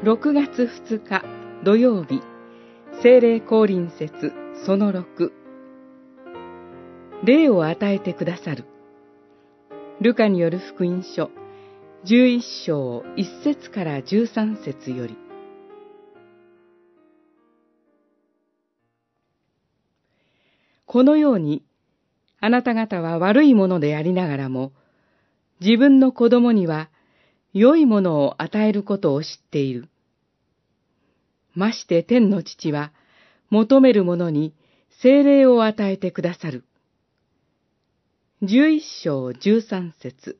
6月2日土曜日、聖霊降臨節その6、霊を与えてくださる。ルカによる福音書11章1節から13節より。このように、あなた方は悪いものでありながらも、自分の子供には良いものを与えることを知っている。まして天の父は、求める者に聖霊を与えてくださる。11章13節。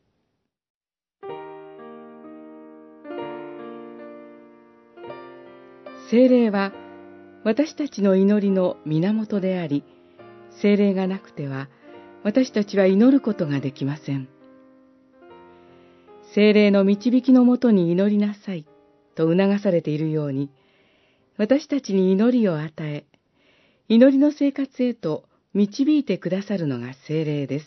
聖霊は私たちの祈りの源であり、聖霊がなくては私たちは祈ることができません。聖霊の導きのもとに祈りなさいと促されているように、私たちに祈りを与え、祈りの生活へと導いてくださるのが聖霊です。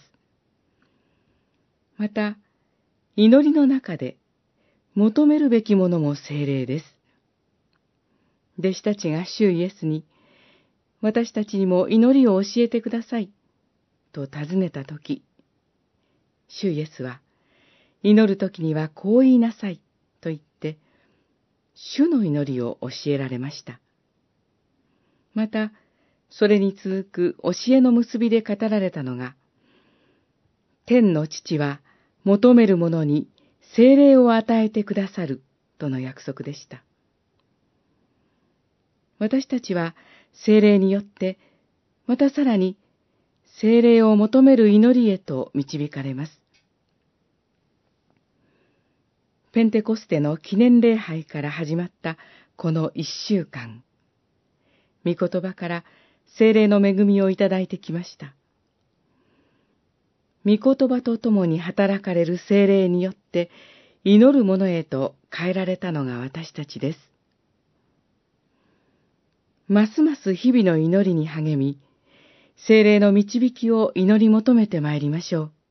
また、祈りの中で求めるべきものも聖霊です。弟子たちが主イエスに、私たちにも祈りを教えてください、と尋ねたとき、主イエスは、祈るときにはこう言いなさい、と言って、主の祈りを教えられました。また、それに続く教えの結びで語られたのが、天の父は求める者に聖霊を与えてくださるとの約束でした。私たちは聖霊によって、またさらに聖霊を求める祈りへと導かれます。ペンテコステの記念礼拝から始まったこの1週間、御言葉から聖霊の恵みをいただいてきました。御言葉とともに働かれる聖霊によって祈る者へと変えられたのが私たちです。ますます日々の祈りに励み、聖霊の導きを祈り求めてまいりましょう。